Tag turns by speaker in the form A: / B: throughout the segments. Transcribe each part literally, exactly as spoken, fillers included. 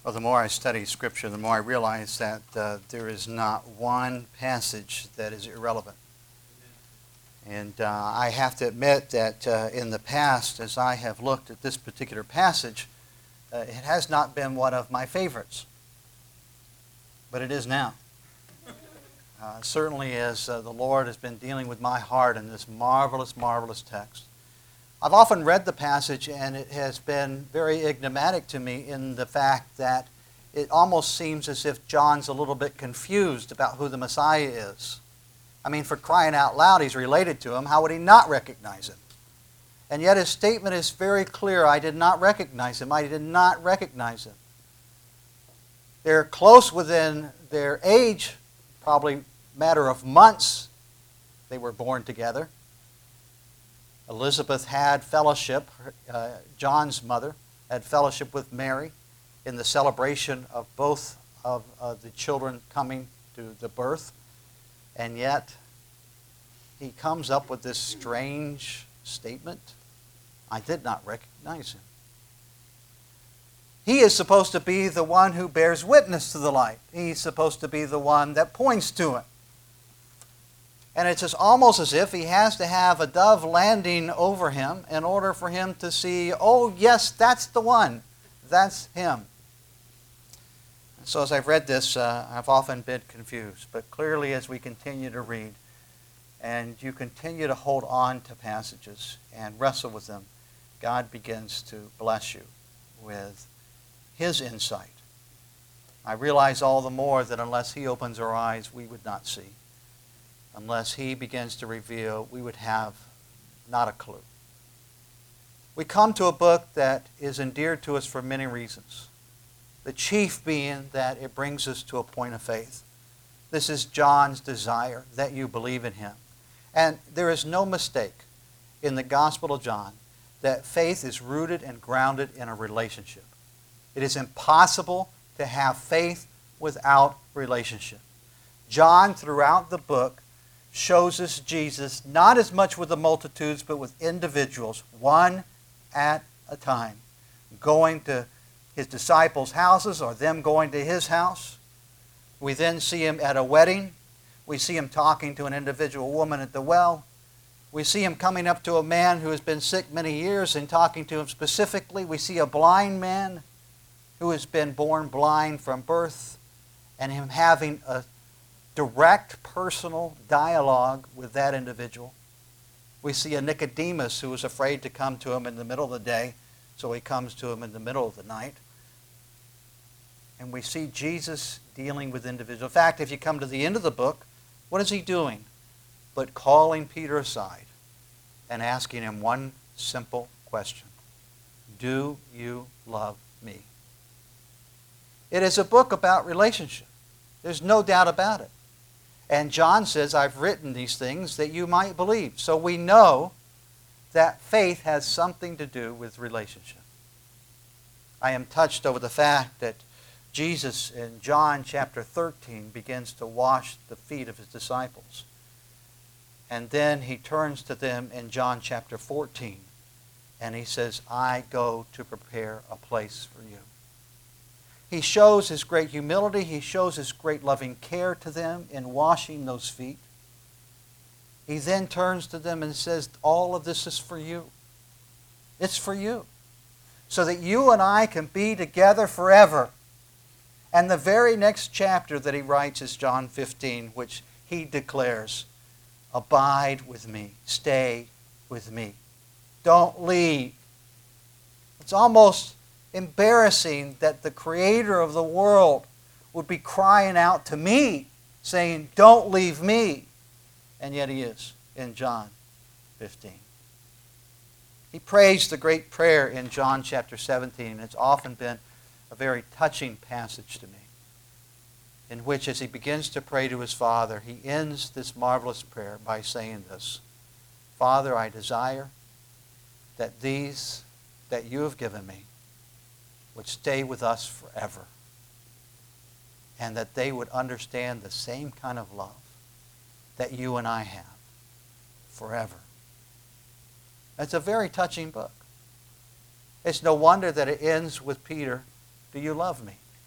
A: Well, the more I study Scripture, the more I realize that uh, there is not one passage that is irrelevant. And uh, I have to admit that uh, in the past, as I have looked at this particular passage, uh, it has not been one of my favorites. But it is now. Uh, certainly as uh, the Lord has been dealing with my heart in this marvelous, marvelous text. I've often read the passage, and it has been very enigmatic to me in the fact that it almost seems as if John's a little bit confused about who the Messiah is. I mean, for crying out loud, he's related to him. How would he not recognize him? And yet his statement is very clear. I did not recognize him. I did not recognize him. They're close within their age, probably matter of months they were born together. Elizabeth had fellowship, uh, John's mother had fellowship with Mary in the celebration of both of uh, the children coming to the birth. And yet, he comes up with this strange statement. I did not recognize him. He is supposed to be the one who bears witness to the light. He's supposed to be the one that points to it. And it's just almost as if he has to have a dove landing over him in order for him to see, oh, yes, that's the one. That's him. And so as I've read this, uh, I've often been confused. But clearly as we continue to read, and you continue to hold on to passages and wrestle with them, God begins to bless you with His insight. I realize all the more that unless He opens our eyes, we would not see. Unless He begins to reveal, we would have not a clue. We come to a book that is endeared to us for many reasons. The chief being that it brings us to a point of faith. This is John's desire, that you believe in Him. And there is no mistake in the Gospel of John that faith is rooted and grounded in a relationship. It is impossible to have faith without relationship. John, throughout the book, shows us Jesus not as much with the multitudes, but with individuals, one at a time, going to His disciples' houses or them going to His house. We then see Him at a wedding. We see Him talking to an individual woman at the well. We see Him coming up to a man who has been sick many years and talking to him specifically. We see a blind man who has been born blind from birth, and Him having a direct personal dialogue with that individual. We see a Nicodemus who was afraid to come to Him in the middle of the day, so he comes to Him in the middle of the night. And we see Jesus dealing with individuals. In fact, if you come to the end of the book, what is He doing? But calling Peter aside and asking him one simple question. Do you love me? It is a book about relationship. There's no doubt about it. And John says, I've written these things that you might believe. So we know that faith has something to do with relationship. I am touched over the fact that Jesus in John chapter thirteen begins to wash the feet of His disciples. And then He turns to them in John chapter fourteen and He says, I go to prepare a place for you. He shows His great humility. He shows His great loving care to them in washing those feet. He then turns to them and says, all of this is for you. It's for you. So that you and I can be together forever. And the very next chapter that He writes is John fifteen, which He declares, abide with me. Stay with me. Don't leave. It's almost embarrassing that the Creator of the world would be crying out to me, saying, don't leave me. And yet He is in John fifteen. He prays the great prayer in John chapter seventeen. It's often been a very touching passage to me, in which as He begins to pray to His Father, He ends this marvelous prayer by saying this, Father, I desire that these that you have given me would stay with us forever, and that they would understand the same kind of love that you and I have forever. It's a very touching book. It's no wonder that it ends with Peter, do you love me?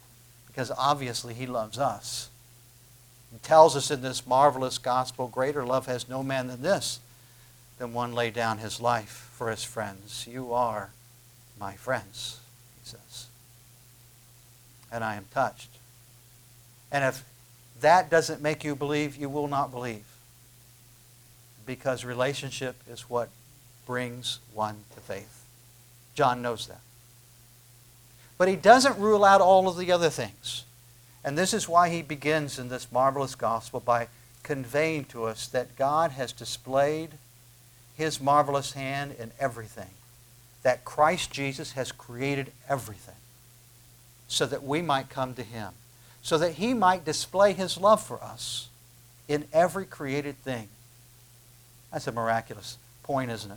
A: because obviously he loves us. He tells us in this marvelous gospel, greater love has no man than this, than one lay down his life for his friends. You are my friends, he says. And I am touched. And if that doesn't make you believe, you will not believe. Because relationship is what brings one to faith. John knows that. But he doesn't rule out all of the other things. And this is why he begins in this marvelous gospel by conveying to us that God has displayed his marvelous hand in everything. That Christ Jesus has created everything so that we might come to him. So that he might display his love for us in every created thing. That's a miraculous point, isn't it?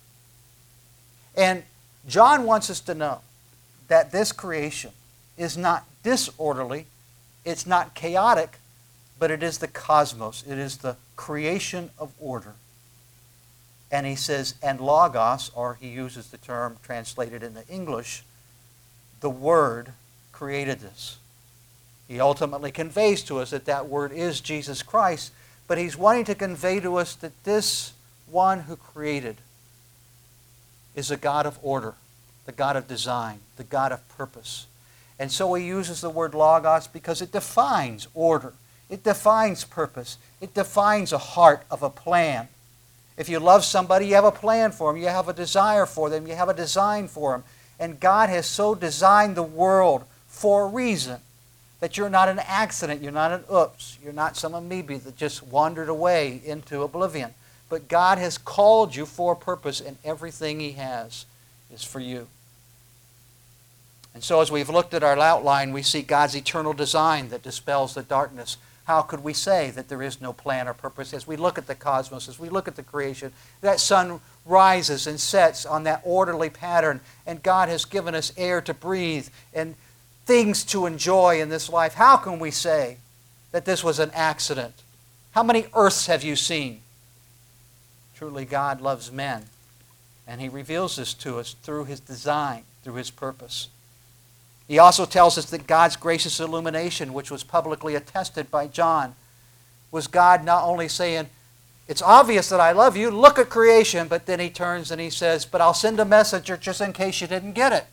A: And John wants us to know that this creation is not disorderly, it's not chaotic, but it is the cosmos. It is the creation of order. And he says, and logos, or he uses the term translated into English, the Word created this. He ultimately conveys to us that that Word is Jesus Christ, but he's wanting to convey to us that this one who created is a God of order, the God of design, the God of purpose. And so he uses the word logos because it defines order. It defines purpose. It defines a heart of a plan. If you love somebody, you have a plan for them. You have a desire for them. You have a design for them. And God has so designed the world for a reason that you're not an accident. You're not an oops. You're not some amoeba that just wandered away into oblivion. But God has called you for a purpose, and everything he has is for you. And so as we've looked at our outline, we see God's eternal design that dispels the darkness. How could we say that there is no plan or purpose? As we look at the cosmos, as we look at the creation, that sun rises and sets on that orderly pattern, and God has given us air to breathe and things to enjoy in this life. How can we say that this was an accident? How many earths have you seen? Truly, God loves men, and he reveals this to us through his design, through his purpose. He also tells us that God's gracious illumination, which was publicly attested by John, was God not only saying, it's obvious that I love you, look at creation, but then he turns and he says, but I'll send a messenger just in case you didn't get it.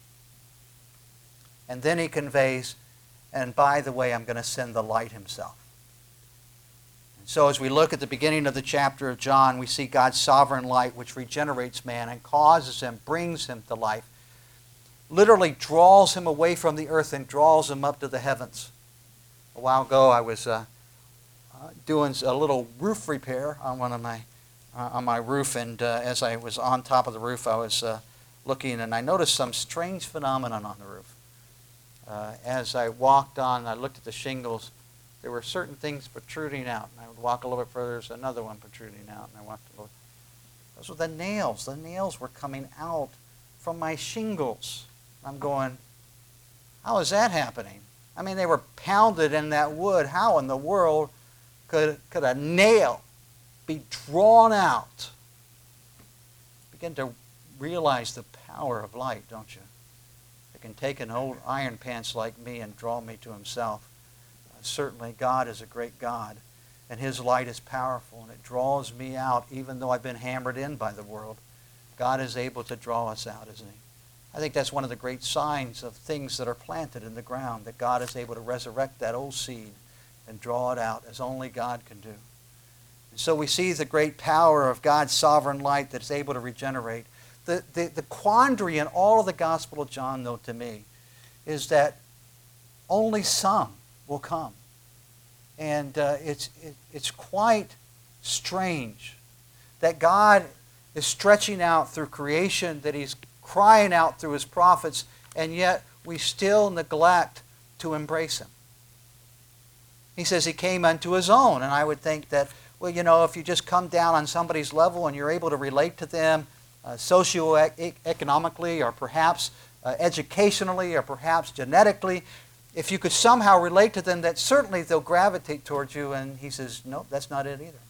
A: And then he conveys, and by the way, I'm going to send the light himself. And so as we look at the beginning of the chapter of John, we see God's sovereign light which regenerates man and causes him, brings him to life. Literally draws him away from the earth and draws him up to the heavens. A while ago, I was uh, uh, doing a little roof repair on one of my uh, on my roof, and uh, as I was on top of the roof, I was uh, looking, and I noticed some strange phenomenon on the roof. Uh, as I walked on, I looked at the shingles. There were certain things protruding out, and I would walk a little bit further. There's another one protruding out, and I walked a little. Those were the nails. The nails were coming out from my shingles. I'm going, how is that happening? I mean, they were pounded in that wood. How in the world could, could a nail be drawn out? Begin to realize the power of light, don't you? It can take an old iron pants like me and draw me to himself. Uh, certainly, God is a great God, and his light is powerful, and it draws me out even though I've been hammered in by the world. God is able to draw us out, isn't he? I think that's one of the great signs of things that are planted in the ground, that God is able to resurrect that old seed and draw it out as only God can do. And so we see the great power of God's sovereign light that's able to regenerate. The, the, the quandary in all of the Gospel of John, though, to me, is that only some will come. And uh, it's, it, it's quite strange that God is stretching out through creation, that he's crying out through his prophets, and yet we still neglect to embrace him. He says he came unto his own, and I would think that, well, you know, if you just come down on somebody's level and you're able to relate to them uh, socioeconomically or perhaps uh, educationally or perhaps genetically, if you could somehow relate to them, that certainly they'll gravitate towards you. And he says, no, that's not it either.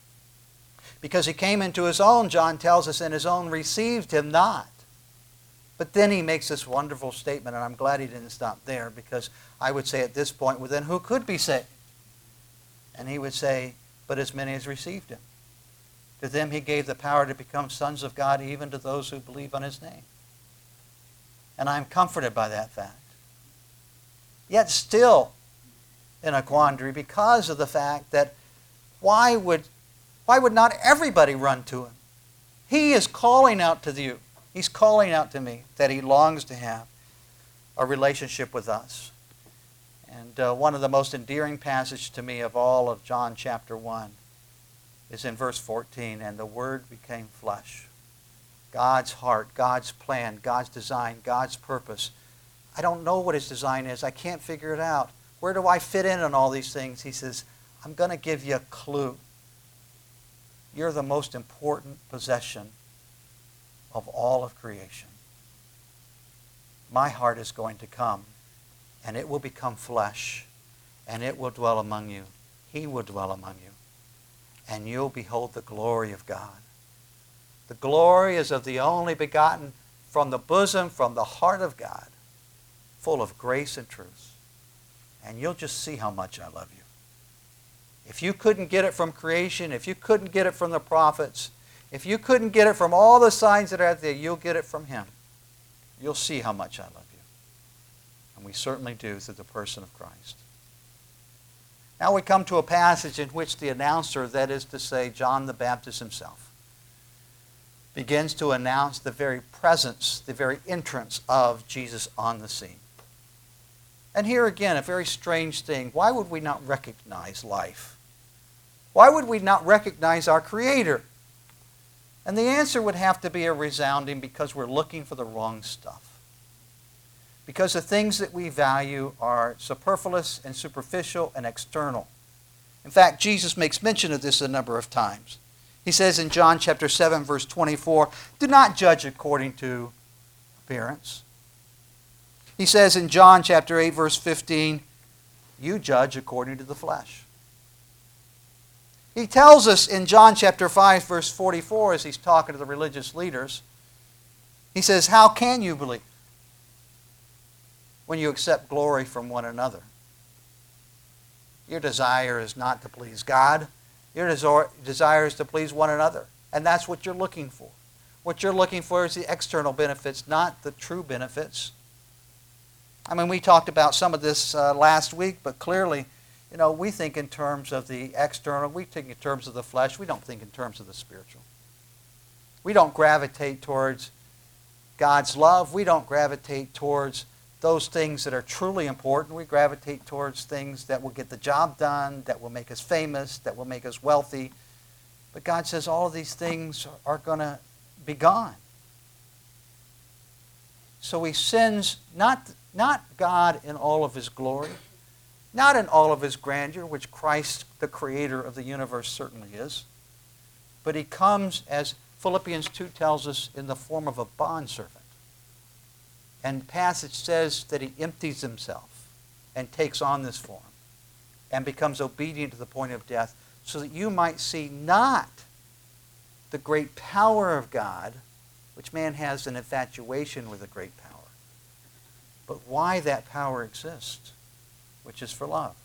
A: Because he came into his own, John tells us, and his own received him not. But then he makes this wonderful statement, and I'm glad he didn't stop there, because I would say at this point, well, then who could be saved? And he would say, but as many as received him. To them he gave the power to become sons of God, even to those who believe on his name. And I'm comforted by that fact. Yet still in a quandary because of the fact that why would, why would not everybody run to him? He is calling out to you. He's calling out to me that he longs to have a relationship with us. And uh, one of the most endearing passages to me of all of John chapter one is in verse fourteen, and the Word became flesh. God's heart, God's plan, God's design, God's purpose. I don't know what his design is. I can't figure it out. Where do I fit in on all these things? He says, I'm going to give you a clue. You're the most important possession of all of creation. My heart is going to come, and it will become flesh, and it will dwell among you. He will dwell among you, and you'll behold the glory of God. The glory is of the only begotten, from the bosom, from the heart of God, full of grace and truth. And you'll just see how much I love you. If you couldn't get it from creation, if you couldn't get it from the prophets, if you couldn't get it from all the signs that are out there, you'll get it from him. You'll see how much I love you. And we certainly do through the person of Christ. Now we come to a passage in which the announcer, that is to say, John the Baptist himself, begins to announce the very presence, the very entrance of Jesus on the scene. And here again, a very strange thing. Why would we not recognize life? Why would we not recognize our Creator? And the answer would have to be a resounding, because we're looking for the wrong stuff. Because the things that we value are superfluous and superficial and external. In fact, Jesus makes mention of this a number of times. He says in John chapter seven, verse twenty-four, do not judge according to appearance. He says in John chapter eight, verse fifteen, you judge according to the flesh. He tells us in John chapter five, verse forty-four, as he's talking to the religious leaders, he says, how can you believe when you accept glory from one another? Your desire is not to please God. Your desire is to please one another. And that's what you're looking for. What you're looking for is the external benefits, not the true benefits. I mean, we talked about some of this uh, last week, but clearly, you know, we think in terms of the external. We think in terms of the flesh. We don't think in terms of the spiritual. We don't gravitate towards God's love. We don't gravitate towards those things that are truly important. We gravitate towards things that will get the job done, that will make us famous, that will make us wealthy. But God says all of these things are going to be gone. So he sends not, not God in all of his glory, not in all of his grandeur, which Christ, the creator of the universe, certainly is, but he comes, as Philippians two tells us, in the form of a bondservant. And the passage says that he empties himself and takes on this form and becomes obedient to the point of death, so that you might see not the great power of God, which man has an infatuation with a great power, but why that power exists, which is for love.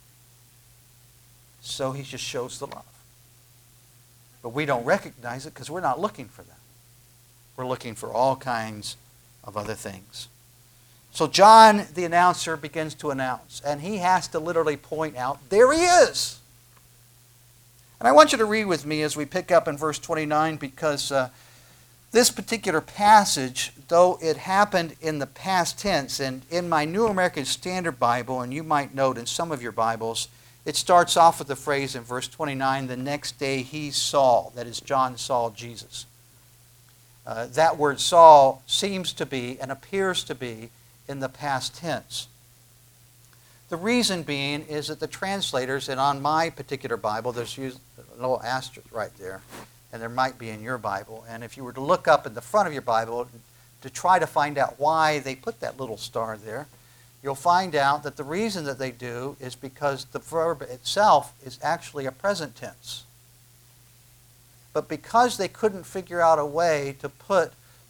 A: So he just shows the love. But we don't recognize it because we're not looking for that. We're looking for all kinds of other things. So John, the announcer, begins to announce, and he has to literally point out, there he is. And I want you to read with me as we pick up in verse twenty-nine, because uh, this particular passage, though it happened in the past tense, and in my New American Standard Bible, and you might note in some of your Bibles, it starts off with the phrase in verse twenty-nine, the next day he saw, that is, John saw Jesus. Uh, that word saw seems to be and appears to be in the past tense. The reason being is that the translators, and on my particular Bible, there's a little asterisk right there, and there might be in your Bible. And if you were to look up in the front of your Bible to try to find out why they put that little star there, you'll find out that the reason that they do is because the verb itself is actually a present tense. But because they couldn't figure out a way to put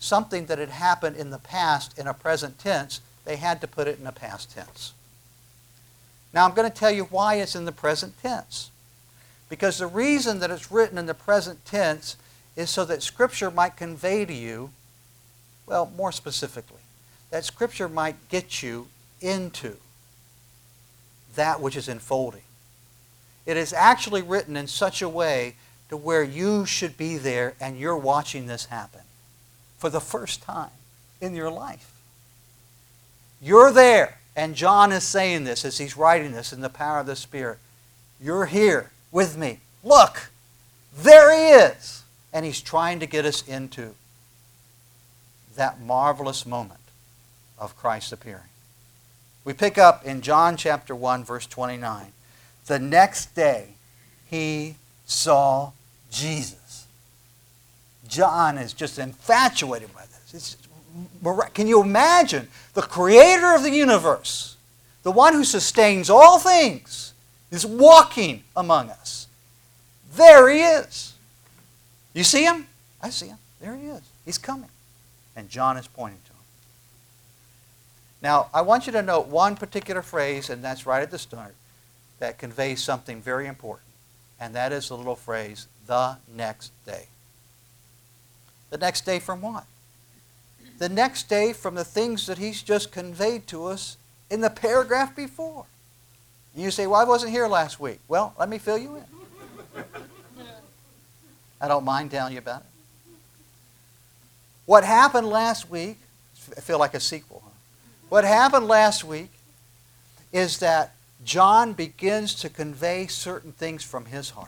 A: something that had happened in the past in a present tense, they had to put it in a past tense. Now I'm going to tell you why it's in the present tense. Because the reason that it's written in the present tense is so that Scripture might convey to you, well, more specifically, that Scripture might get you into that which is unfolding. It is actually written in such a way to where you should be there and you're watching this happen for the first time in your life. You're there, and John is saying this as he's writing this in the power of the Spirit. You're here with me. Look, there he is. And he's trying to get us into that marvelous moment of Christ appearing. We pick up in John chapter one, verse twenty-nine. The next day, he saw Jesus. John is just infatuated by this. It's, can you imagine the creator of the universe, the one who sustains all things, is walking among us? There he is. You see him? I see him. There he is. He's coming. And John is pointing to him. Now, I want you to note one particular phrase, and that's right at the start, that conveys something very important. And that is the little phrase, the next day. The next day from what? The next day from the things that he's just conveyed to us in the paragraph before. You say, well, I wasn't here last week. Well, let me fill you in. I don't mind telling you about it. What happened last week, I feel like a sequel, huh? What happened last week is that John begins to convey certain things from his heart.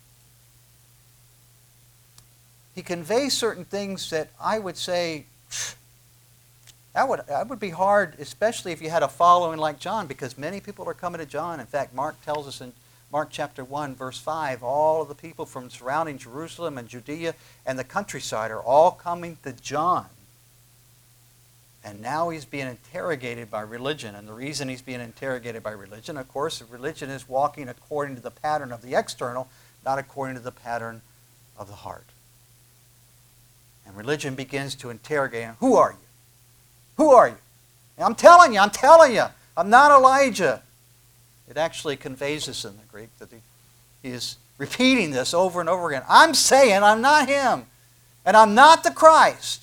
A: He conveys certain things that I would say, that would, that would be hard, especially if you had a following like John, because many people are coming to John. In fact, Mark tells us in Mark chapter one, verse five, all of the people from surrounding Jerusalem and Judea and the countryside are all coming to John. And now he's being interrogated by religion. And the reason he's being interrogated by religion, of course, religion is walking according to the pattern of the external, not according to the pattern of the heart. And religion begins to interrogate him. Who are you? Who are you? And I'm telling you, I'm telling you, I'm not Elijah. It actually conveys this in the Greek that he, he is repeating this over and over again. I'm saying I'm not him. And I'm not the Christ.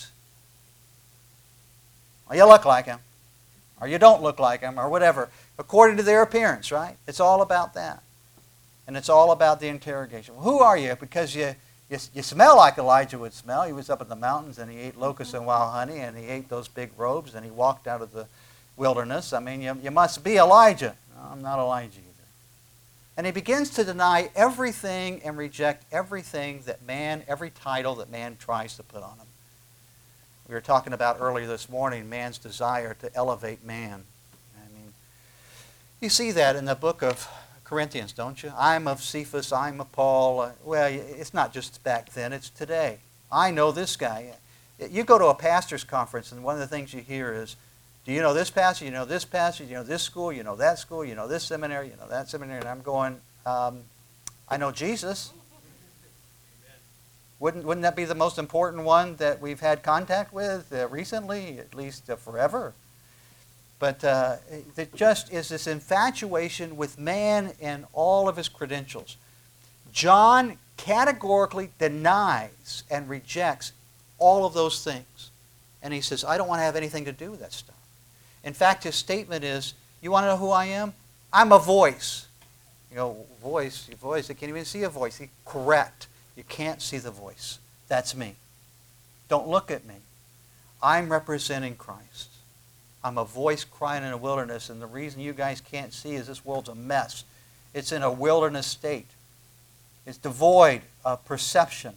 A: Or you look like him, or you don't look like him, or whatever, according to their appearance, right? It's all about that. And it's all about the interrogation. Well, who are you? Because you, you, you smell like Elijah would smell. He was up in the mountains, and he ate locusts and wild honey, and he ate those big robes, and he walked out of the wilderness. I mean, you, you must be Elijah. No, I'm not Elijah either. And he begins to deny everything and reject everything that man, every title that man tries to put on him. We were talking about earlier this morning man's desire to elevate man. I mean, you see that in the book of Corinthians, don't you? I'm of Cephas, I'm of Paul. Uh, well, it's not just back then, it's today. I know this guy. You go to a pastor's conference, and one of the things you hear is, do you know this pastor, you know this pastor, you know this school, you know that school, you know this seminary, you know that seminary. And I'm going, um, I know Jesus. Wouldn't, wouldn't that be the most important one that we've had contact with uh, recently, at least uh, forever? But uh, it just is this infatuation with man and all of his credentials. John categorically denies and rejects all of those things. And he says, I don't want to have anything to do with that stuff. In fact, his statement is, you want to know who I am? I'm a voice. You know, voice, your voice, they can't even see a voice. He, correct. You can't see the voice. That's me. Don't look at me. I'm representing Christ. I'm a voice crying in a wilderness, and the reason you guys can't see is this world's a mess. It's in a wilderness state. It's devoid of perception.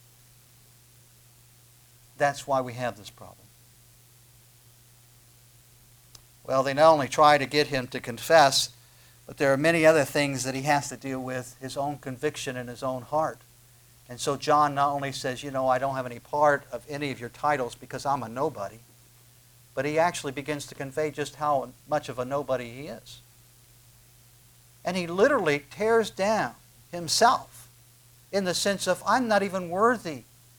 A: That's why we have this problem. Well, they not only try to get him to confess, but there are many other things that he has to deal with, his own conviction in his own heart. And so John not only says, you know, I don't have any part of any of your titles because I'm a nobody, but he actually begins to convey just how much of a nobody he is. And he literally tears down himself in the sense of, I'm not even worthy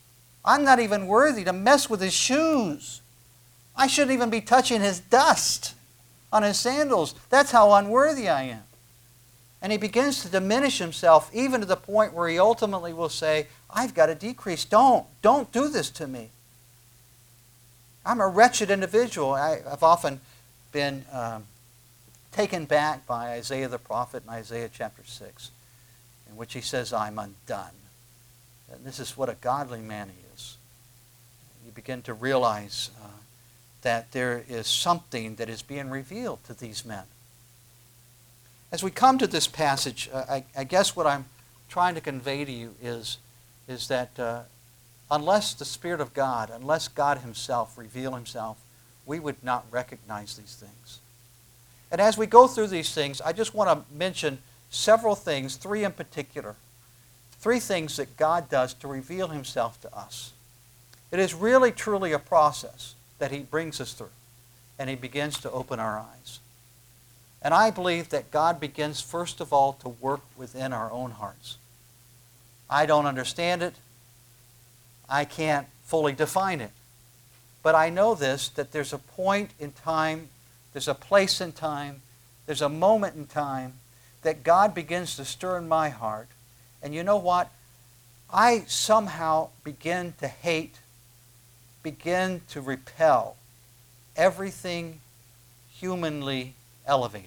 A: I'm not even worthy to mess with his shoes. I shouldn't even be touching his dust on his sandals. That's how unworthy I am. And he begins to diminish himself even to the point where he ultimately will say, I've got to decrease. Don't. Don't do this to me. I'm a wretched individual. I, I've often been um, taken back by Isaiah the prophet in Isaiah chapter six, in which he says, I'm undone. And this is what a godly man is. You begin to realize uh, that there is something that is being revealed to these men. As we come to this passage, uh, I, I guess what I'm trying to convey to you is, is that uh, unless the Spirit of God, unless God himself reveal himself, we would not recognize these things. And as we go through these things, I just want to mention several things, three in particular. Three things that God does to reveal himself to us. It is really, truly a process that he brings us through, and he begins to open our eyes. And I believe that God begins, first of all, to work within our own hearts. I don't understand it. I can't fully define it. But I know this, that there's a point in time, there's a place in time, there's a moment in time that God begins to stir in my heart. And you know what? I somehow begin to hate, begin to repel everything humanly elevating.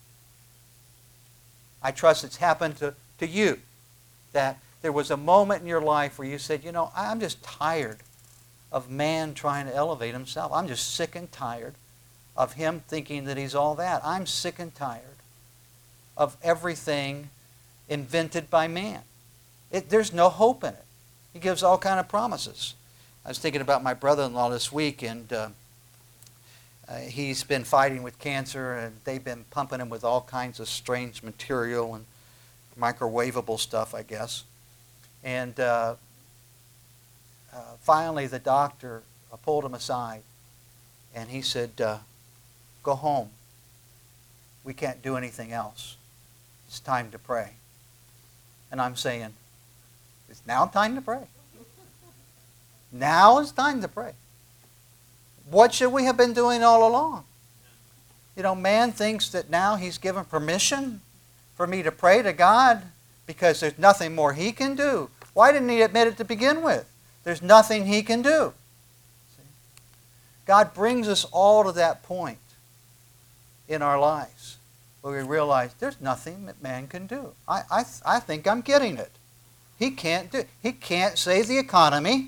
A: I trust it's happened to, to you, that there was a moment in your life where you said, you know, I'm just tired of man trying to elevate himself. I'm just sick and tired of him thinking that he's all that. I'm sick and tired of everything invented by man. It, there's no hope in it. He gives all kind of promises. I was thinking about my brother-in-law this week, and uh, uh, he's been fighting with cancer, and they've been pumping him with all kinds of strange material and microwavable stuff, I guess. And uh, uh, finally, the doctor uh, pulled him aside, and he said, uh, go home. We can't do anything else. It's time to pray. And I'm saying, it's now time to pray. Now is time to pray. What should we have been doing all along? You know, man thinks that now he's given permission for me to pray to God because there's nothing more he can do. Why didn't he admit it to begin with? There's nothing he can do. See? God brings us all to that point in our lives where we realize there's nothing that man can do. I, I, I think I'm getting it. He can't do. He can't save the economy.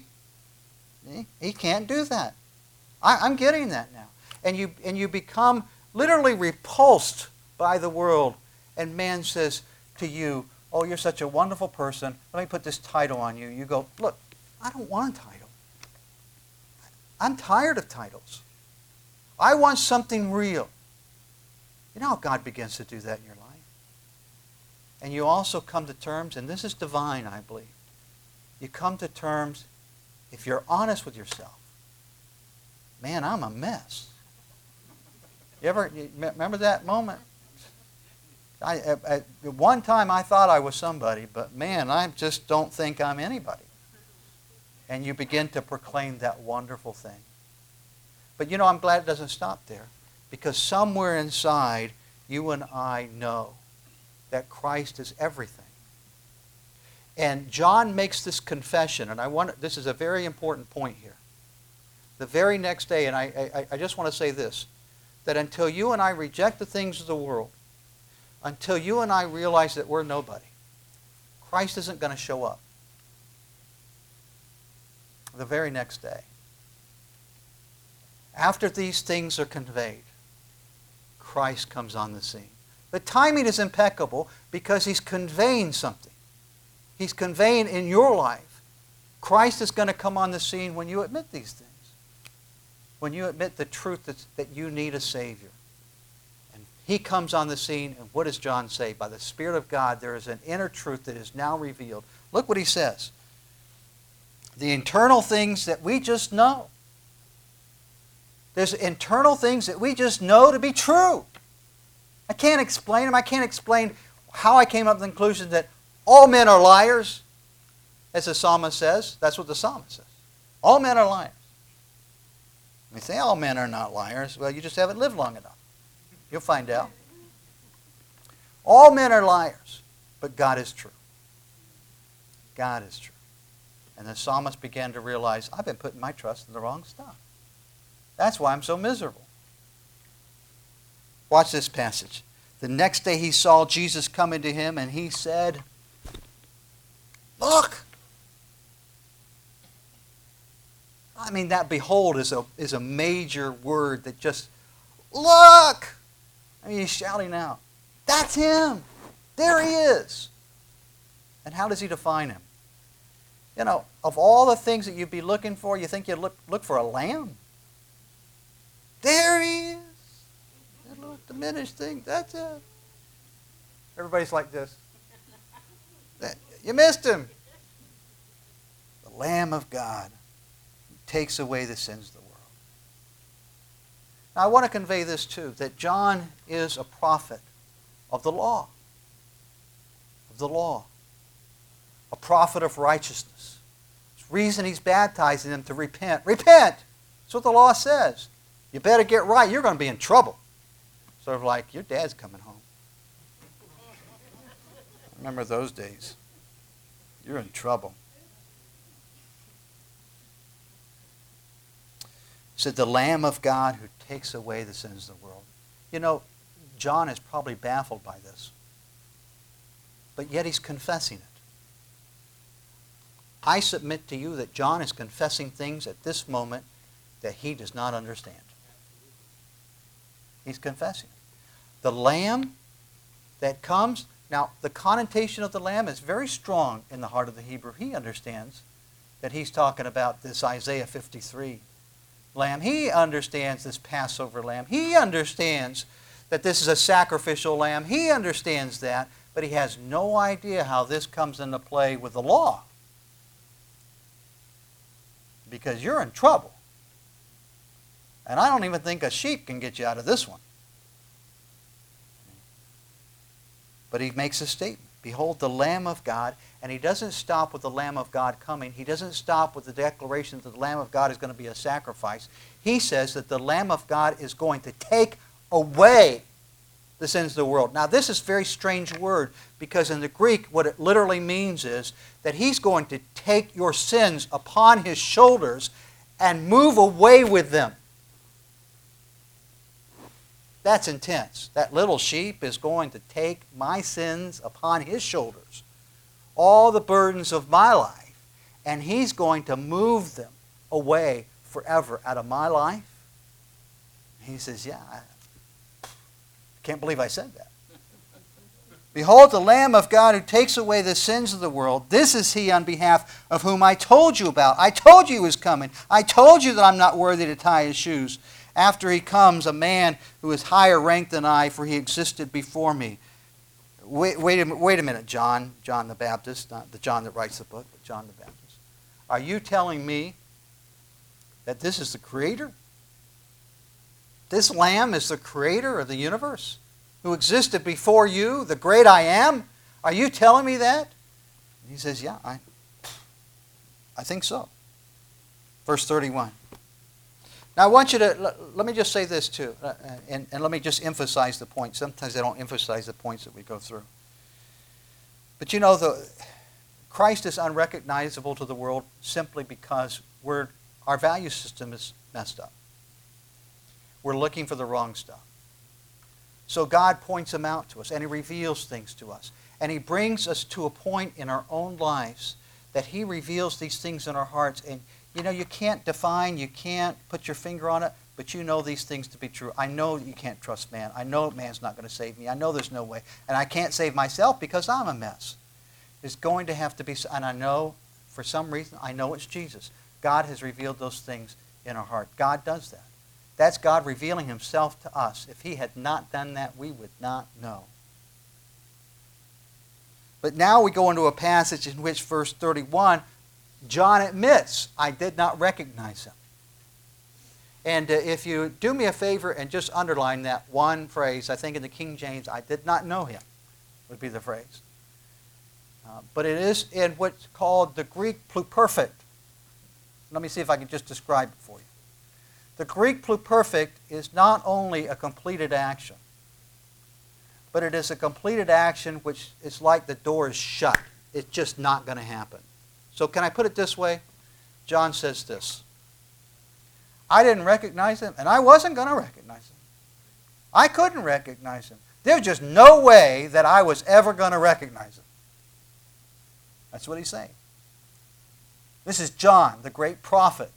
A: He can't do that. I, I'm getting that now. And you and you become literally repulsed by the world. And man says to you, oh, you're such a wonderful person. Let me put this title on you. You go, look, I don't want a title. I'm tired of titles. I want something real. You know how God begins to do that in your life? And you also come to terms, and this is divine, I believe. You come to terms, if you're honest with yourself, man, I'm a mess. You ever you remember that moment? I, at, at one time I thought I was somebody, but man, I just don't think I'm anybody. And you begin to proclaim that wonderful thing. But you know, I'm glad it doesn't stop there, because somewhere inside, you and I know that Christ is everything. And John makes this confession, and I want this is a very important point here. The very next day, and I, I, I just want to say this, that until you and I reject the things of the world, until you and I realize that we're nobody, Christ isn't going to show up. The very next day. After these things are conveyed, Christ comes on the scene. The timing is impeccable because he's conveying something. He's conveying in your life. Christ is going to come on the scene when you admit these things. When you admit the truth that's, that you need a Savior. And he comes on the scene, and what does John say? By the Spirit of God, there is an inner truth that is now revealed. Look what he says. The internal things that we just know. There's internal things that we just know to be true. I can't explain them. I can't explain how I came up with the conclusion that all men are liars, as the psalmist says. That's what the psalmist says. All men are liars. We say all men are not liars. Well, you just haven't lived long enough. You'll find out. All men are liars, but God is true. God is true. And the psalmist began to realize, I've been putting my trust in the wrong stuff. That's why I'm so miserable. Watch this passage. The next day he saw Jesus coming to him, and he said, look. I mean, that behold is a, is a major word that just, look. I mean, he's shouting out. That's him. There he is. And how does he define him? You know, of all the things that you'd be looking for, you think you'd look, look for a lamb? There he is. That little diminished thing, that's it. Everybody's like this. You missed him. The Lamb of God who takes away the sins of the world. Now, I want to convey this too, that John is a prophet of the law. Of the law. A prophet of righteousness. It's the reason he's baptizing them to repent. Repent! That's what the law says. You better get right. You're going to be in trouble. Sort of like, your dad's coming home. Remember those days. You're in trouble. He said, the Lamb of God who takes away the sins of the world. You know, John is probably baffled by this. But yet he's confessing it. I submit to you that John is confessing things at this moment that he does not understand. He's confessing it. The Lamb that comes, now the connotation of the Lamb is very strong in the heart of the Hebrew. He understands that he's talking about this Isaiah fifty-three Lamb. He understands this Passover Lamb. He understands that this is a sacrificial lamb. He understands that, but he has no idea how this comes into play with the law. Because you're in trouble. And I don't even think a sheep can get you out of this one. But he makes a statement. Behold, the Lamb of God. And he doesn't stop with the Lamb of God coming. He doesn't stop with the declaration that the Lamb of God is going to be a sacrifice. He says that the Lamb of God is going to take away the sins of the world. Now, this is a very strange word, because in the Greek, what it literally means is that he's going to take your sins upon his shoulders and move away with them. That's intense. That little sheep is going to take my sins upon his shoulders, all the burdens of my life, and he's going to move them away forever out of my life. He says, yeah, I can't believe I said that. Behold, the Lamb of God who takes away the sins of the world. This is he on behalf of whom I told you about. I told you he was coming. I told you that I'm not worthy to tie his shoes. After he comes, a man who is higher ranked than I, for he existed before me. Wait, wait, a, wait a minute, John, John the Baptist, not the John that writes the book, but John the Baptist. Are you telling me that this is the Creator? This Lamb is the Creator of the universe, who existed before you, the great I Am? Are you telling me that? And he says, yeah, I, I think so. Verse thirty-one. Now, I want you to, let, let me just say this too, uh, and, and let me just emphasize the point. Sometimes I don't emphasize the points that we go through. But you know, the, Christ is unrecognizable to the world simply because we're, our value system is messed up. We're looking for the wrong stuff. So God points them out to us, and he reveals things to us. And he brings us to a point in our own lives that he reveals these things in our hearts. And you know, you can't define, you can't put your finger on it, but you know these things to be true. I know you can't trust man. I know man's not going to save me. I know there's no way. And I can't save myself because I'm a mess. There's going to have to be, and I know, for some reason, I know it's Jesus. God has revealed those things in our heart. God does that. That's God revealing himself to us. If he had not done that, we would not know. But now we go into a passage in which, verse thirty-one, John admits, I did not recognize him. And uh, if you do me a favor and just underline that one phrase, I think in the King James, I did not know him, would be the phrase. Uh, but it is in what's called the Greek pluperfect. Let me see if I can just describe it for you. The Greek pluperfect is not only a completed action, but it is a completed action which is like the door is shut. It's just not going to happen. So can I put it this way? John says this. I didn't recognize him, and I wasn't going to recognize him. I couldn't recognize him. There's just no way that I was ever going to recognize him. That's what he's saying. This is John, the great prophet.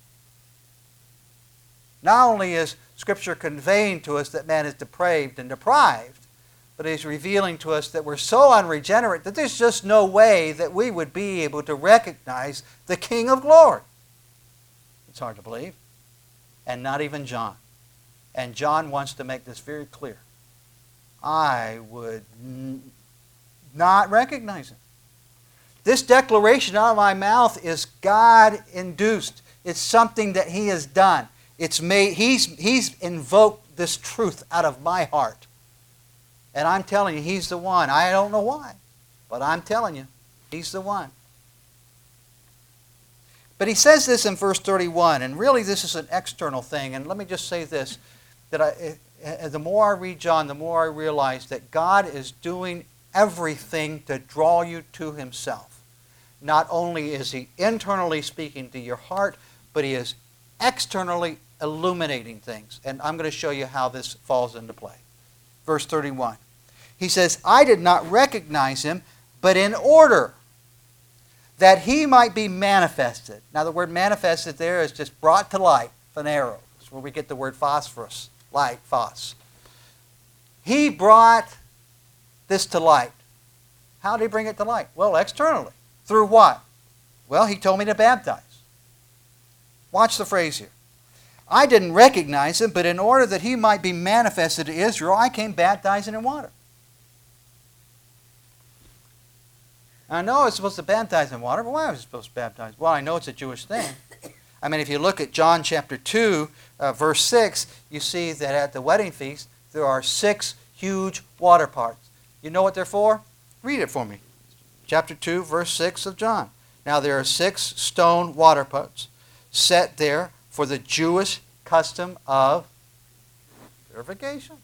A: Not only is Scripture conveying to us that man is depraved and deprived, but he's revealing to us that we're so unregenerate that there's just no way that we would be able to recognize the King of glory. It's hard to believe. And not even John. And John wants to make this very clear. I would n- not recognize him. This declaration out of my mouth is God-induced. It's something that he has done. It's made, he's, he's invoked this truth out of my heart. And I'm telling you, he's the one. I don't know why, but I'm telling you, he's the one. But he says this in verse thirty-one, and really this is an external thing. And let me just say this, that I, the more I read John, the more I realize that God is doing everything to draw you to himself. Not only is he internally speaking to your heart, but he is externally illuminating things. And I'm going to show you how this falls into play. Verse thirty-one. He says, I did not recognize him, but in order that he might be manifested. Now the word manifested there is just brought to light, phanero. That's where we get the word phosphorus, light, phos. He brought this to light. How did he bring it to light? Well, externally. Through what? Well, he told me to baptize. Watch the phrase here. I didn't recognize him, but in order that he might be manifested to Israel, I came baptizing in water. I know I was supposed to baptize in water, but why was I supposed to baptize? Well, I know it's a Jewish thing. I mean, if you look at John chapter two, uh, verse six, you see that at the wedding feast, there are six huge water parts. You know what they're for? Read it for me. Chapter two, verse six of John. Now there are six stone water pots set there for the Jewish custom of purification.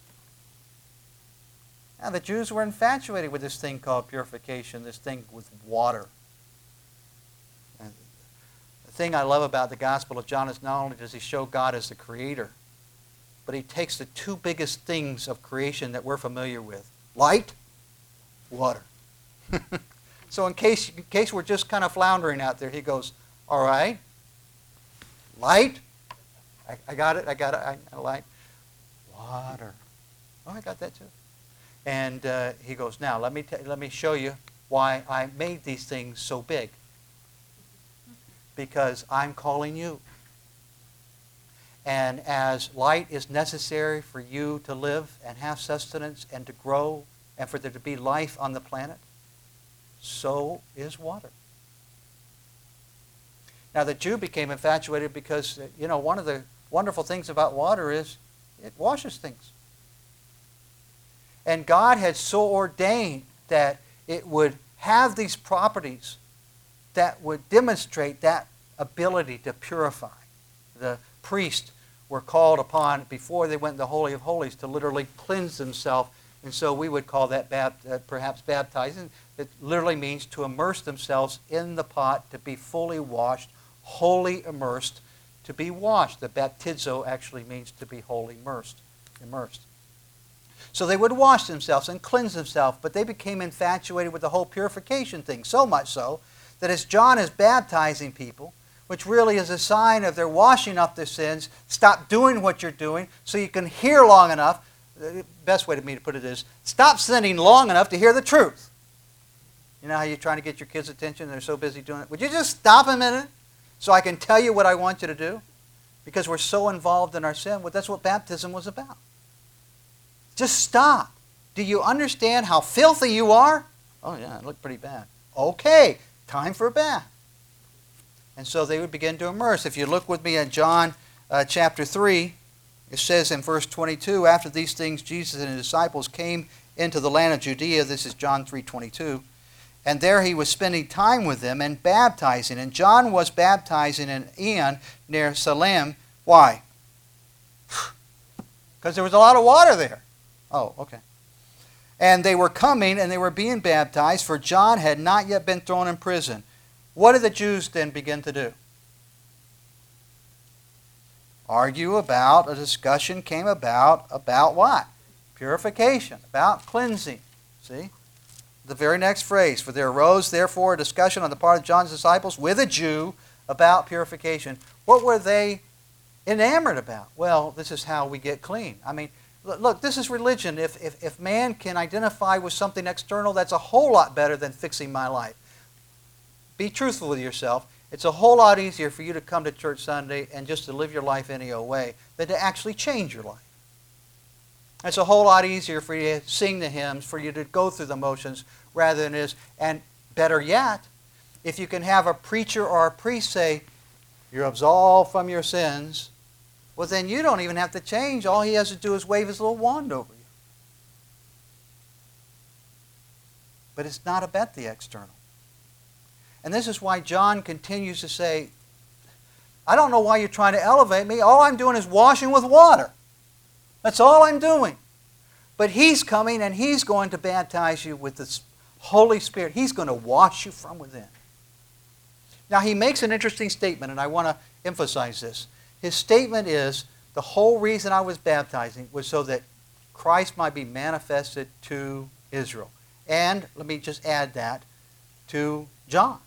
A: Now the Jews were infatuated with this thing called purification, this thing with water. And the thing I love about the Gospel of John is not only does he show God as the creator, but he takes the two biggest things of creation that we're familiar with. Light, water. So in case, in case we're just kind of floundering out there, he goes, all right, light, I, I got it, I got it, I, I light, water. Oh, I got that too. And uh, he goes, now let me, t- let me show you why I made these things so big. Because I'm calling you. And as light is necessary for you to live and have sustenance and to grow and for there to be life on the planet, so is water. Now the Jew became infatuated because, you know, one of the wonderful things about water is it washes things. And God had so ordained that it would have these properties that would demonstrate that ability to purify. The priests were called upon, before they went in the Holy of Holies, to literally cleanse themselves. And so we would call that bapt- uh, perhaps baptizing. It literally means to immerse themselves in the pot, to be fully washed, wholly immersed, to be washed. The baptizo actually means to be wholly immersed. immersed. So they would wash themselves and cleanse themselves, but they became infatuated with the whole purification thing, so much so that as John is baptizing people, which really is a sign of their washing off their sins, stop doing what you're doing so you can hear long enough. The best way to me to put it is, stop sinning long enough to hear the truth. You know how you're trying to get your kids' attention and they're so busy doing it? Would you just stop a minute so I can tell you what I want you to do? Because we're so involved in our sin. Well, that's what baptism was about. Just stop. Do you understand how filthy you are? Oh yeah, it looked pretty bad. Okay, time for a bath. And so they would begin to immerse. If you look with me at John uh, chapter three, it says in verse twenty-two, after these things Jesus and his disciples came into the land of Judea. This is John three twenty-two. And there he was spending time with them and baptizing. And John was baptizing in Aenon near Salim. Why? Because there was a lot of water there. Oh, okay. And they were coming and they were being baptized, for John had not yet been thrown in prison. What did the Jews then begin to do? Argue about, a discussion came about, about what? Purification, about cleansing. See? The very next phrase, for there arose therefore a discussion on the part of John's disciples with a Jew about purification. What were they enamored about? Well, this is how we get clean. I mean, look, this is religion. If, if, if man can identify with something external, that's a whole lot better than fixing my life. Be truthful with yourself. It's a whole lot easier for you to come to church Sunday and just to live your life any old way than to actually change your life. It's a whole lot easier for you to sing the hymns, for you to go through the motions rather than it is. And better yet, if you can have a preacher or a priest say, you're absolved from your sins, well then you don't even have to change. All he has to do is wave his little wand over you. But it's not about the external. And this is why John continues to say, I don't know why you're trying to elevate me. All I'm doing is washing with water. That's all I'm doing. But he's coming and he's going to baptize you with the Holy Spirit. He's going to wash you from within. Now he makes an interesting statement, and I want to emphasize this. His statement is, the whole reason I was baptizing was so that Christ might be manifested to Israel. And, let me just add that, to John.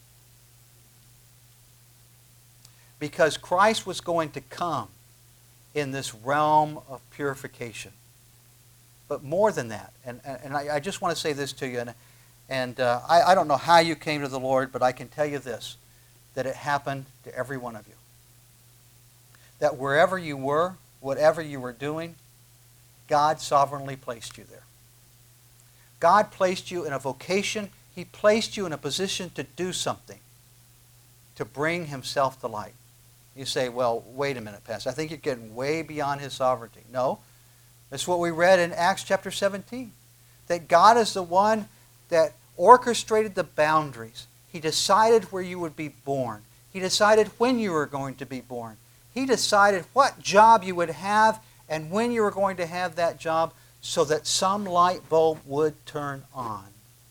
A: Because Christ was going to come in this realm of purification. But more than that, and, and I, I just want to say this to you, and, and uh, I, I don't know how you came to the Lord, but I can tell you this, that it happened to every one of you. That wherever you were, whatever you were doing, God sovereignly placed you there. God placed you in a vocation. He placed you in a position to do something, to bring himself to light. You say, well, wait a minute, Pastor. I think you're getting way beyond his sovereignty. No. That's what we read in Acts chapter seventeen. That God is the one that orchestrated the boundaries. He decided where you would be born. He decided when you were going to be born. He decided what job you would have and when you were going to have that job so that some light bulb would turn on.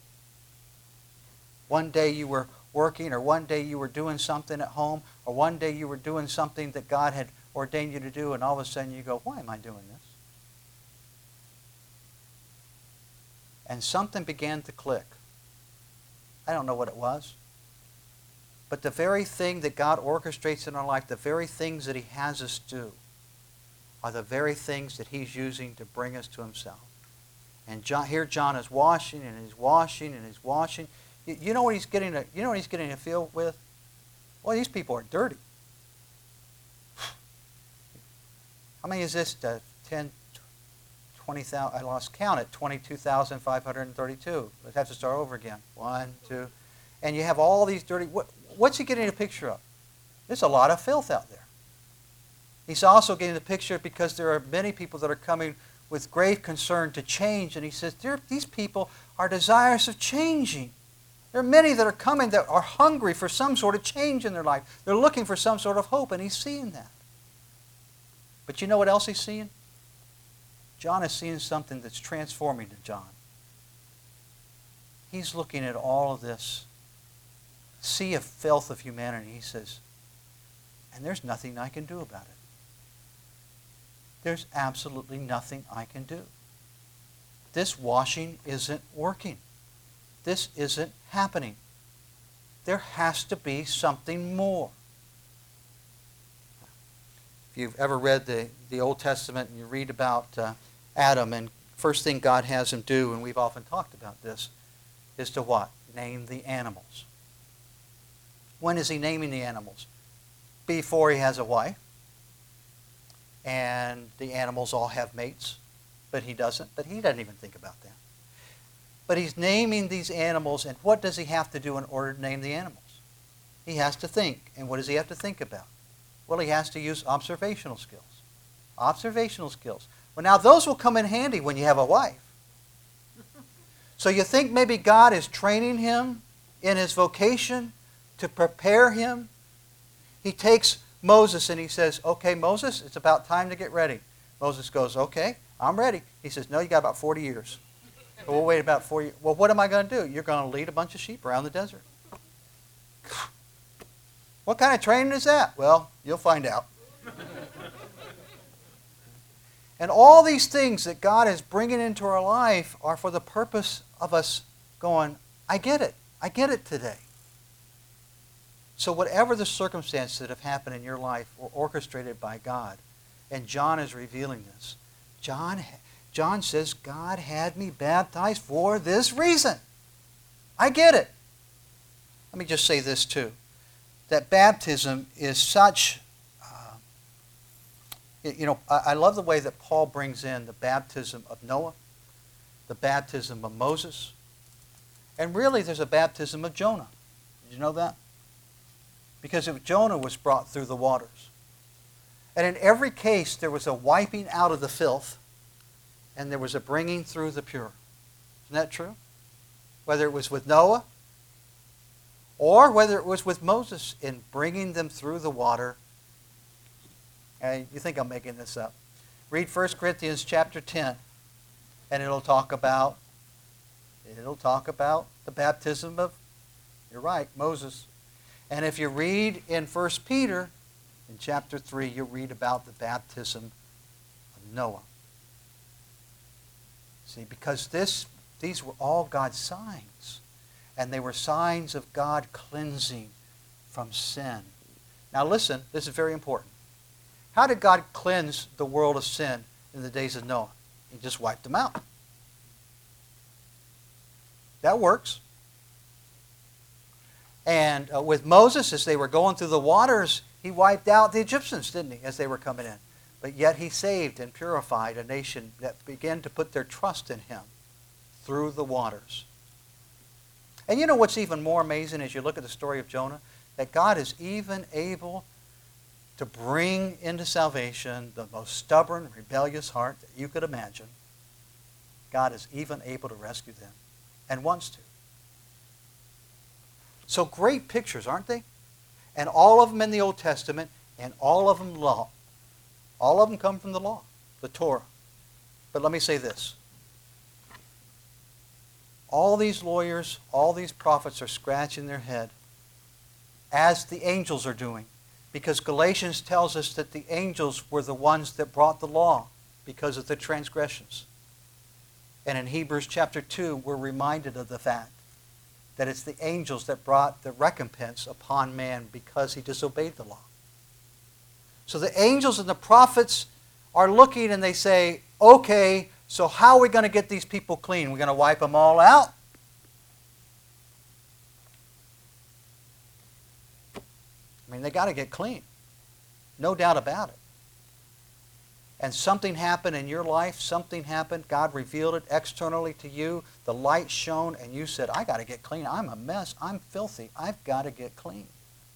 A: One day you were working, or one day you were doing something at home, or one day you were doing something that God had ordained you to do, and all of a sudden you go, why am I doing this? And something began to click. I don't know what it was. But the very thing that God orchestrates in our life, the very things that he has us do, are the very things that he's using to bring us to himself. And John, here John is washing, and he's washing, and he's washing. You, you know what he's getting to, you know what he's getting to feel with? Well, these people are dirty. How many is this? Uh, ten, twenty thousand, I lost count at twenty-two thousand five hundred thirty-two. Let's have to start over again. One, two. And you have all these dirty, what, what's he getting a picture of? There's a lot of filth out there. He's also getting the picture because there are many people that are coming with grave concern to change. And he says, these people are desirous of changing. There are many that are coming that are hungry for some sort of change in their life. They're looking for some sort of hope, and he's seeing that. But you know what else he's seeing? John is seeing something that's transforming to John. He's looking at all of this sea of filth of humanity. He says, and there's nothing I can do about it. There's absolutely nothing I can do. This washing isn't working. This isn't happening. There has to be something more. If you've ever read the, the Old Testament and you read about uh, Adam, and first thing God has him do, and we've often talked about this, is to what? Name the animals. When is he naming the animals? Before he has a wife. And the animals all have mates, but he doesn't. But he doesn't even think about that. But he's naming these animals, and what does he have to do in order to name the animals? He has to think. And what does he have to think about? Well, he has to use observational skills. Observational skills. Well, now those will come in handy when you have a wife. So you think maybe God is training him in his vocation to prepare him? He takes Moses and he says, okay, Moses, it's about time to get ready. Moses goes, okay, I'm ready. He says, no, you got about forty years. We'll wait about forty years. Well, what am I going to do? You're going to lead a bunch of sheep around the desert. What kind of training is that? Well, you'll find out. And all these things that God is bringing into our life are for the purpose of us going, I get it. I get it today. So whatever the circumstances that have happened in your life were orchestrated by God. And John is revealing this. John, John says, God had me baptized for this reason. I get it. Let me just say this too. That baptism is such, uh, you know, I, I love the way that Paul brings in the baptism of Noah, the baptism of Moses, and really there's a baptism of Jonah. Did you know that? Because if Jonah was brought through the waters. And in every case there was a wiping out of the filth and there was a bringing through the pure. Isn't that true? Whether it was with Noah or whether it was with Moses in bringing them through the water. And you think I'm making this up. Read First Corinthians chapter ten and it'll talk about it'll talk about the baptism of, you're right, Moses. And if you read in First Peter, in chapter three, you read about the baptism of Noah. See, because this, these were all God's signs. And they were signs of God cleansing from sin. Now listen, this is very important. How did God cleanse the world of sin in the days of Noah? He just wiped them out. That works. And uh, with Moses, as they were going through the waters, he wiped out the Egyptians, didn't he, as they were coming in? But yet he saved and purified a nation that began to put their trust in him through the waters. And you know what's even more amazing as you look at the story of Jonah? That God is even able to bring into salvation the most stubborn, rebellious heart that you could imagine. God is even able to rescue them and wants to. So great pictures, aren't they? And all of them in the Old Testament, and all of them law. All of them come from the law, the Torah. But let me say this. All these lawyers, all these prophets are scratching their head, as the angels are doing. Because Galatians tells us that the angels were the ones that brought the law because of the transgressions. And in Hebrews chapter two, we're reminded of the fact that it's the angels that brought the recompense upon man because he disobeyed the law. So the angels and the prophets are looking and they say, okay, so how are we going to get these people clean? We're going to wipe them all out? I mean, they got to get clean. No doubt about it. And something happened in your life, something happened, God revealed it externally to you, the light shone, and you said, I got to get clean. I'm a mess. I'm filthy. I've got to get clean.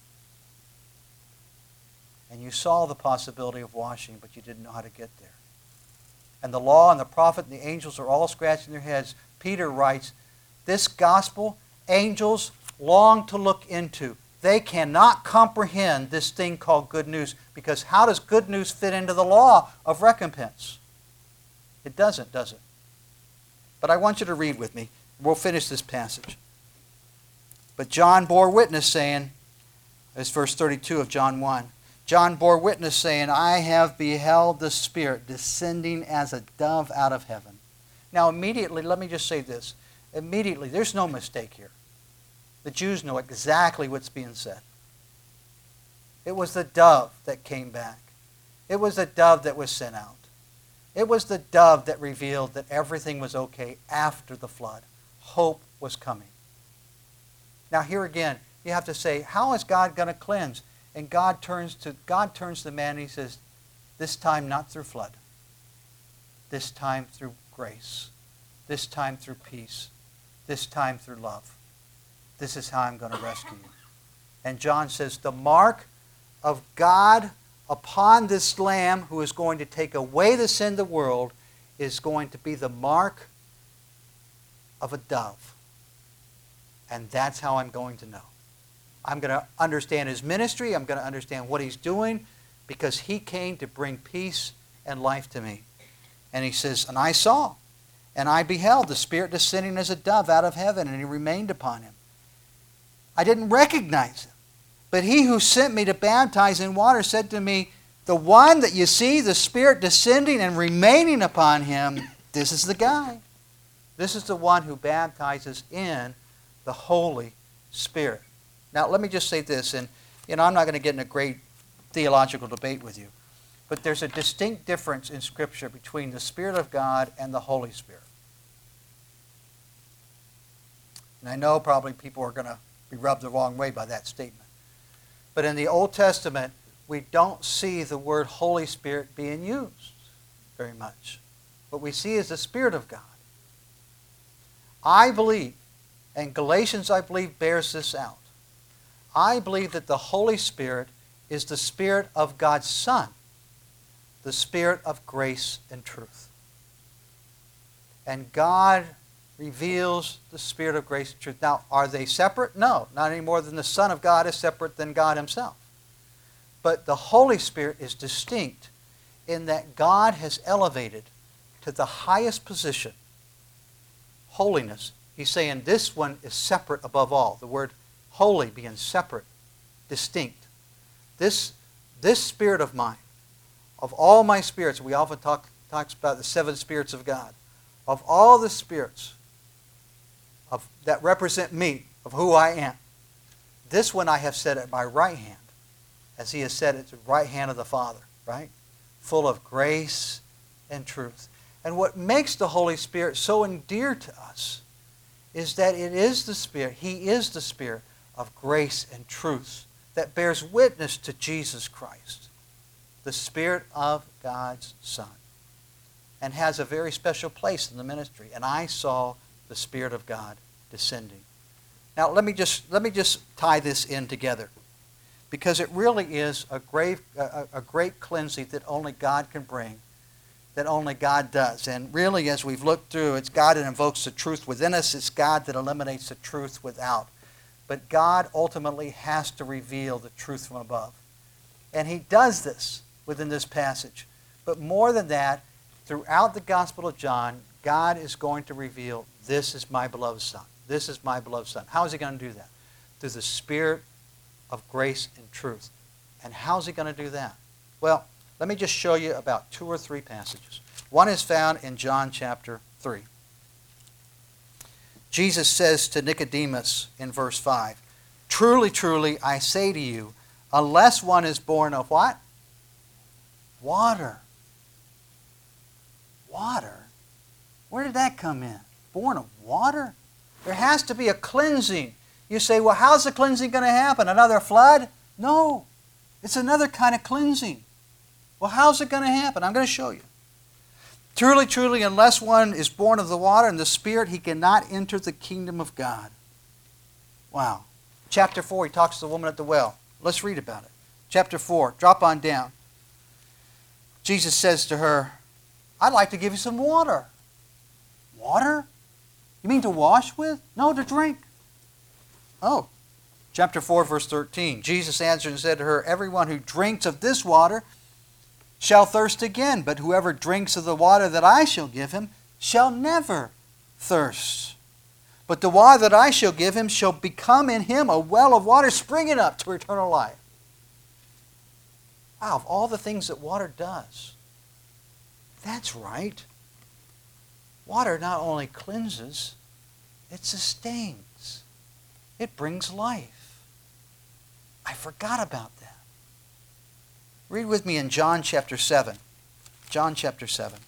A: And you saw the possibility of washing, but you didn't know how to get there. And the law and the prophet and the angels are all scratching their heads. Peter writes, this gospel, angels long to look into. They cannot comprehend this thing called good news, because how does good news fit into the law of recompense? It doesn't, does it? But I want you to read with me. We'll finish this passage. But John bore witness saying, this is verse thirty-two of John one, John bore witness saying, I have beheld the Spirit descending as a dove out of heaven. Now immediately, let me just say this. Immediately, there's no mistake here. The Jews know exactly what's being said. It was the dove that came back. It was the dove that was sent out. It was the dove that revealed that everything was okay after the flood. Hope was coming. Now here again, you have to say, how is God going to cleanse? And God turns to God turns to the man and he says, this time not through flood. This time through grace. This time through peace. This time through love. This is how I'm going to rescue you. And John says, the mark of God upon this Lamb who is going to take away the sin of the world is going to be the mark of a dove. And that's how I'm going to know. I'm going to understand his ministry. I'm going to understand what he's doing because he came to bring peace and life to me. And he says, and I saw, and I beheld the Spirit descending as a dove out of heaven, and he remained upon him. I didn't recognize him. But he who sent me to baptize in water said to me, the one that you see, the Spirit descending and remaining upon him, this is the guy. This is the one who baptizes in the Holy Spirit. Now, let me just say this, and you know, I'm not going to get in a great theological debate with you, but there's a distinct difference in Scripture between the Spirit of God and the Holy Spirit. And I know probably people are going to be rubbed the wrong way by that statement. But in the Old Testament, we don't see the word Holy Spirit being used very much. What we see is the Spirit of God. I believe, and Galatians, I believe, bears this out. I believe that the Holy Spirit is the Spirit of God's Son, the Spirit of grace and truth. And God reveals the Spirit of grace and truth. Now, are they separate? No, not any more than the Son of God is separate than God himself. But the Holy Spirit is distinct in that God has elevated to the highest position, holiness. He's saying this one is separate above all. The word holy being separate, distinct. This, this spirit of mine, of all my spirits, we often talk talks about the seven spirits of God. Of all the spirits of, that represent me, of who I am, this one I have set at my right hand, as he has said at the right hand of the Father, right? Full of grace and truth. And what makes the Holy Spirit so endear to us is that it is the Spirit, he is the Spirit of grace and truth that bears witness to Jesus Christ, the Spirit of God's Son, and has a very special place in the ministry. And I saw the Spirit of God descending. Now let me just let me just tie this in together, because it really is a great a, a great cleansing that only God can bring, that only God does. And really, as we've looked through, it's God that invokes the truth within us. It's God that eliminates the truth without. But God ultimately has to reveal the truth from above. And he does this within this passage. But more than that, throughout the Gospel of John, God is going to reveal, this is my beloved Son. This is my beloved Son. How is he going to do that? Through the Spirit of grace and truth. And how is he going to do that? Well, let me just show you about two or three passages. One is found in John chapter three. Jesus says to Nicodemus in verse five, truly, truly, I say to you, unless one is born of what? Water. Water? Where did that come in? Born of water? There has to be a cleansing. You say, well, how's the cleansing going to happen? Another flood? No. It's another kind of cleansing. Well, how's it going to happen? I'm going to show you. Truly, truly, unless one is born of the water and the Spirit, he cannot enter the kingdom of God. Wow. Chapter four, he talks to the woman at the well. Let's read about it. Chapter four, drop on down. Jesus says to her, I'd like to give you some water. Water? You mean to wash with? No, to drink. Oh. Chapter four, verse thirteen. Jesus answered and said to her, everyone who drinks of this water shall thirst again, but whoever drinks of the water that I shall give him shall never thirst. But the water that I shall give him shall become in him a well of water springing up to eternal life. Wow, of all the things that water does, that's right. Water not only cleanses, it sustains. It brings life. I forgot about that. Read with me in John chapter seven. John chapter seven.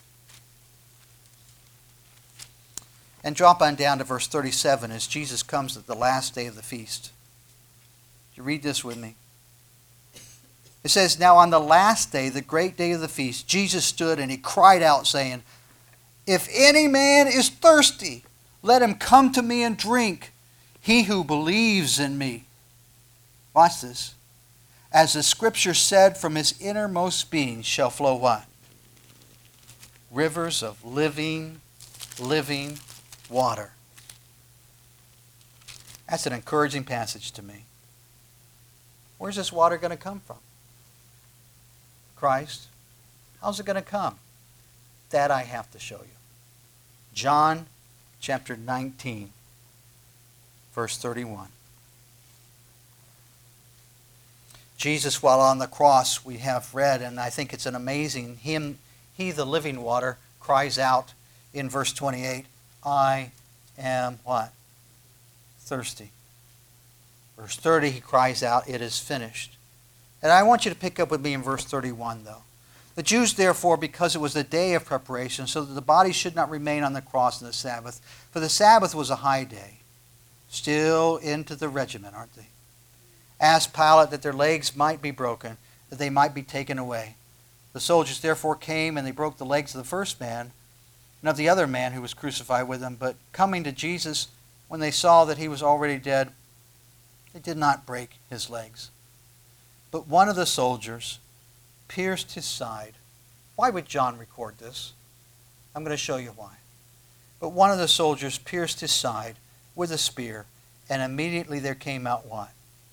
A: And drop on down to verse thirty-seven as Jesus comes at the last day of the feast. You read this with me. It says, now on the last day, the great day of the feast, Jesus stood and he cried out, saying, if any man is thirsty, let him come to me and drink. He who believes in me. Watch this. As the scripture said, from his innermost being shall flow what? Rivers of living, living water. That's an encouraging passage to me. Where's this water going to come from? Christ. How's it going to come? That I have to show you. John chapter nineteen, verse thirty-one. Jesus, while on the cross, we have read, and I think it's an amazing hymn, He, the living water, cries out in verse twenty-eight, I am what? Thirsty. Verse thirty, he cries out, it is finished. And I want you to pick up with me in verse thirty-one, though. The Jews, therefore, because it was the day of preparation, so that the body should not remain on the cross on the Sabbath, for the Sabbath was a high day, still into the regiment, aren't they? Asked Pilate that their legs might be broken, that they might be taken away. The soldiers therefore came, and they broke the legs of the first man, and of the other man who was crucified with him. But coming to Jesus, when they saw that he was already dead, they did not break his legs. But one of the soldiers pierced his side. Why would John record this? I'm going to show you why. But one of the soldiers pierced his side with a spear, and immediately there came out what?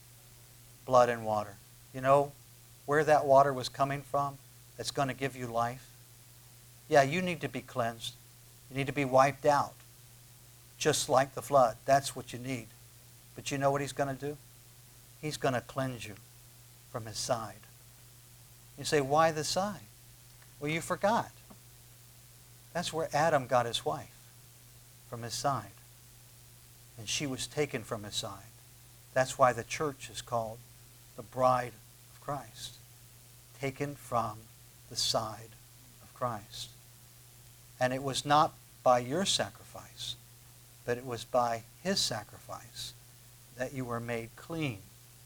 A: Blood and water. You know where that water was coming from that's going to give you life? Yeah, you need to be cleansed. You need to be wiped out. Just like the flood. That's what you need. But you know what he's going to do? He's going to cleanse you from his side. You say, why the side? Well, you forgot. That's where Adam got his wife, from his side. And she was taken from his side. That's why the church is called the bride of Christ. Taken from the side of Christ. And it was not by your sacrifice, but it was by his sacrifice that you were made clean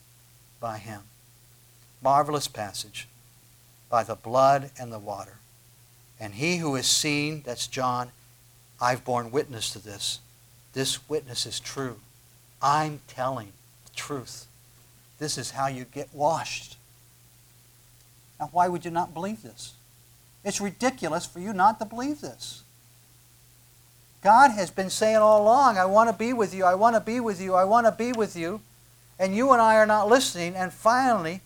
A: by him. Marvelous passage. By the blood and the water. And he who has seen, that's John, I've borne witness to this. This witness is true. I'm telling the truth. This is how you get washed. Now, why would you not believe this? It's ridiculous for you not to believe this. God has been saying all along, I want to be with you, I want to be with you, I want to be with you. And you and I are not listening, and finally,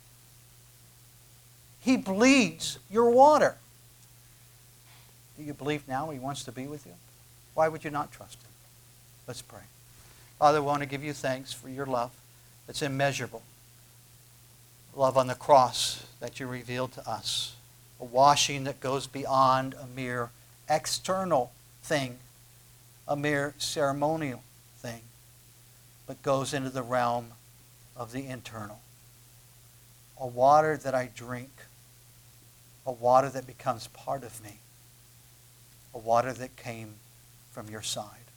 A: he bleeds your water. Do you believe now he wants to be with you? Why would you not trust him? Let's pray. Father, we want to give you thanks for your love that's immeasurable. Love on the cross that you revealed to us. A washing that goes beyond a mere external thing, a mere ceremonial thing, but goes into the realm of the internal. A water that I drink. A water that becomes part of me. A water that came from your side.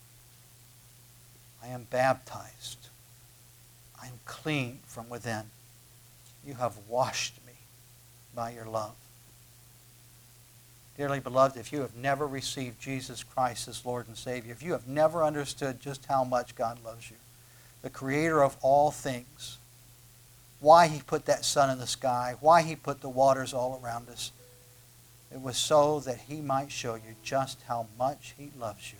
A: I am baptized. I am clean from within. You have washed me by your love. Dearly beloved, if you have never received Jesus Christ as Lord and Savior, if you have never understood just how much God loves you, the creator of all things, why he put that sun in the sky, why he put the waters all around us, it was so that he might show you just how much he loves you.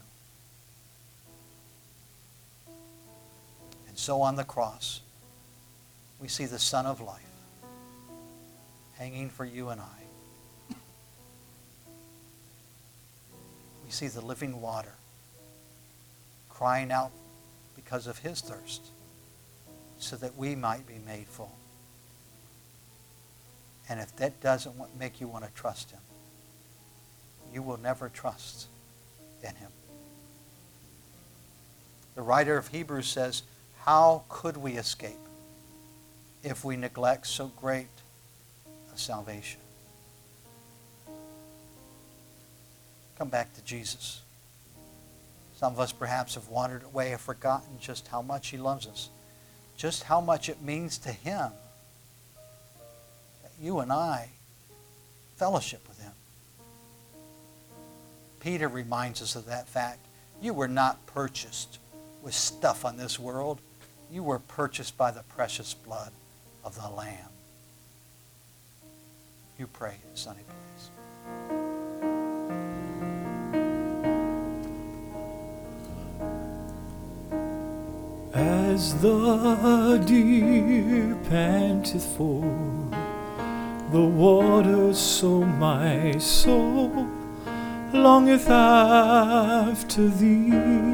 A: And so on the cross, we see the Son of Life hanging for you and I. We see the living water crying out because of his thirst, so that we might be made full. And if that doesn't make you want to trust him, you will never trust in him. The writer of Hebrews says, how could we escape if we neglect so great a salvation? Come back to Jesus. Some of us perhaps have wandered away, have forgotten just how much he loves us. Just how much it means to him that you and I fellowship with him. Peter reminds us of that fact. You were not purchased with stuff on this world. You were purchased by the precious blood of the Lamb. You pray, Sonny, please.
B: As the deer panteth for the water, so my soul longeth after thee.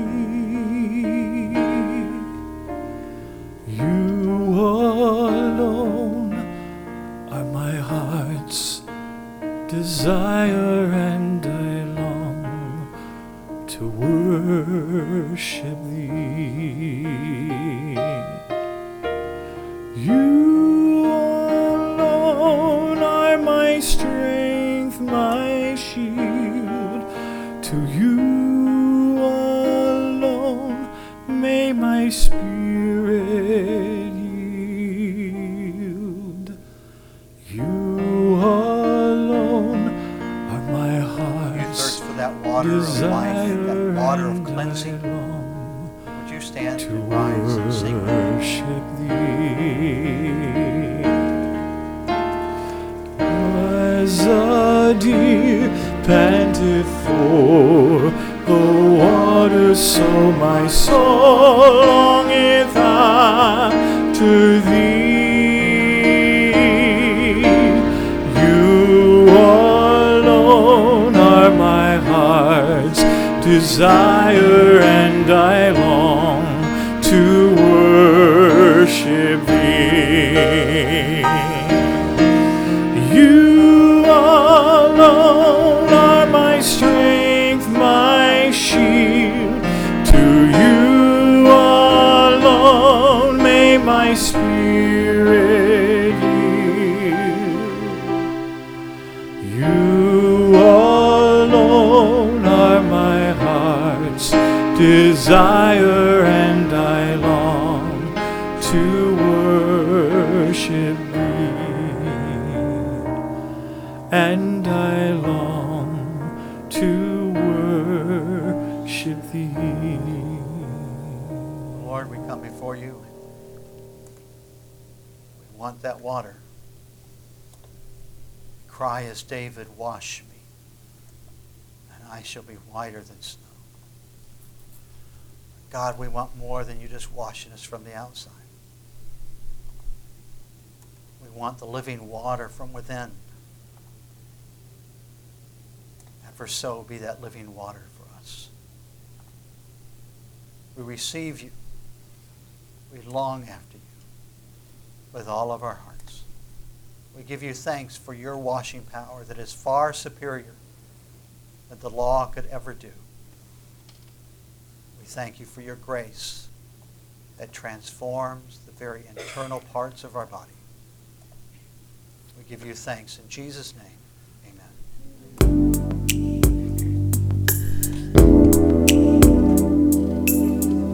B: You alone are my heart's desire, and I long to worship thee. You alone are my strength, my shield. To you alone may my spirit yield. You alone are my
A: You
B: heart's
A: thirst for that water of life, that water of cleansing. Would you stand
B: to
A: and rise and sing?
B: worship thee. As a deer panted for the water, so my soul longeth after thee. You alone are my heart's desire, and I long to worship thee. You alone are my strength, my shield. To you alone may my spirit yield. You alone are my heart's desire, and I long to worship thee. And I long to worship thee.
A: Lord, we come before you. We want that water. Cry as David, wash me, and I shall be whiter than snow. God, we want more than you just washing us from the outside. We want the living water from within. And for so be that living water for us. We receive you. We long after you with all of our hearts. We give you thanks for your washing power that is far superior than the law could ever do. We thank you for your grace that transforms the very internal parts of our body. We give you thanks in Jesus' name.